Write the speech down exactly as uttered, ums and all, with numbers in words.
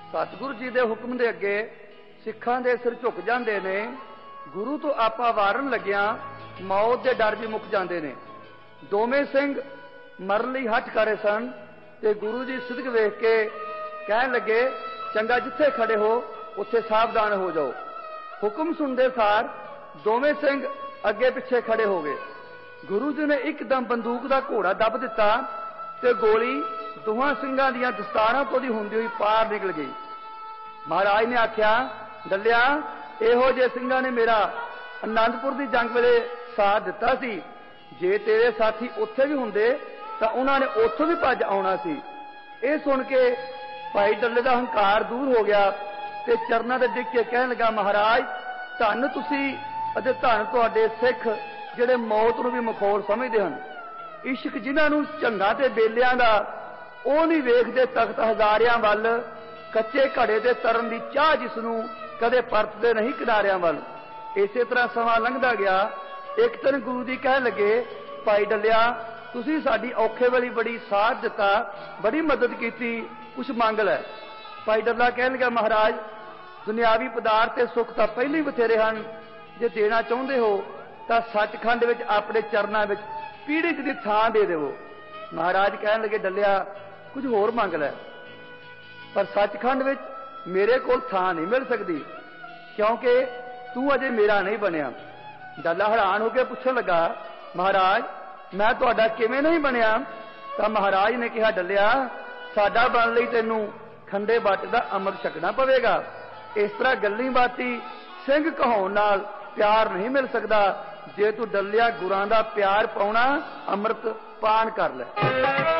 सतगुरु जी के हुक्म के अगे सिखां दे सिर झुक जाते ने। गुरु तो आपा वारन लग्या मौत के डर भी मुक जाते ने। दोवें सिंह मरन लई हट करे सन ते गुरु जी सिदक वेख के कहन लगे, चंगा जिथे खड़े हो उत्थे सावधान हो जाओ। हुक्म सुनते सार दोवें सिंह अगे पिछे खड़े हो गए। गुरु जी ने एकदम बंदूक का घोड़ा दब दिता ते गोली दोहां सिंघां दीयां दस्तारां तो दी हुंदी हुई पार निकल गई। महाराज ने आख्या, डलिया इहो जे सिंघां ने मेरा आनंदपुर की जंग वेले साथ दिता सी। जे तेरे साथी उत्थे भी हुंदे तां उन्हां ने उत्थों भी भज आउणा सी। इह सुन के भाई डल्ले दा हंकार दूर हो गया ते चरनां ते डिग के कहण लगा, महाराज धन तुसी अते धन तुहाडे सिख जिहड़े मौत नूं भी मखौल समझदे हन। इश्क जिन्हां नूं झंगां ते बेलियां दा ਉਹ नहीं वेखते तख्त हजारियां वाल, कच्चे घड़े दे तरन की चाह जिसनों कदे परतते नहीं किनारियां वाल। इसे तरह समा लंघदा गया। एक दिन गुरु जी कह लगे, भाई डलिया तुसी साडी औखे वाली बड़ी साथ दिता, बड़ी मदद की, कुछ मंग लै। भाई डल्ला कह लगा, महाराज दुनियावी पदार्थ ते सुख तां पहले ही बथेरे हन, जे देना चाहुंदे हो तां सचखंड विच अपने चरनां विच पीड़ित दी थां दे देवो। महाराज कह लगे, डलिया कुछ होर मंग लै, पर सचखंड विच मेरे कोल थां नहीं मिल सकती, क्योंकि तू अजे मेरा नहीं बनिया। डल्ला हैरान होकर पुछण लगा, महाराज मैं तुहाडा किवें नहीं बनिया? तां महाराज ने कहा, डलिया साडा बन लई तैनूं खंडे बट दा अमृत छकना पवेगा। इस तरह गल्ली बाती सिंह कहाउण नाल प्यार नहीं मिल सकता। जे तू डलिया गुरां दा प्यार पाउणा, अमृत पान कर लै।